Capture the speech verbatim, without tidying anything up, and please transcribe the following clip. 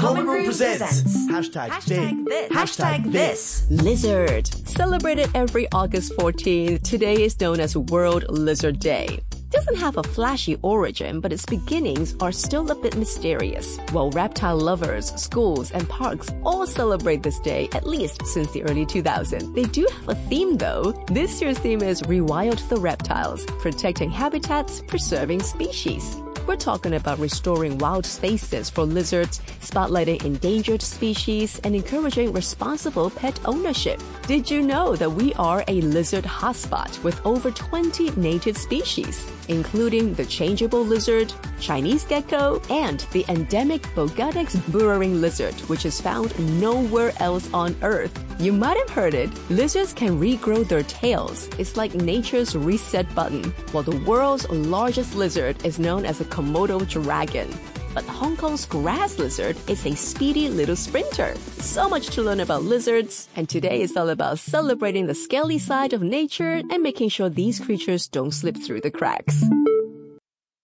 Common Room presents. Hashtag, Hashtag this. Hashtag this. Lizard. Celebrated every August fourteenth, today is known as World Lizard Day. Doesn't have a flashy origin, but its beginnings are still a bit mysterious. While reptile lovers, schools, and parks all celebrate this day, at least since the early two thousands. They do have a theme though. This year's theme is Rewild the Reptiles, protecting habitats, preserving species. We're talking about restoring wild spaces for lizards, spotlighting endangered species, and encouraging responsible pet ownership. Did you know that we are a lizard hotspot with over twenty native species, including the changeable lizard, Chinese gecko, and the endemic Bogadex burrowing lizard, which is found nowhere else on Earth? You might have heard it. Lizards can regrow their tails. It's like nature's reset button, while the world's largest lizard is known as a Komodo dragon. But Hong Kong's grass lizard is a speedy little sprinter. So much to learn about lizards, and today is all about celebrating the scaly side of nature and making sure these creatures don't slip through the cracks.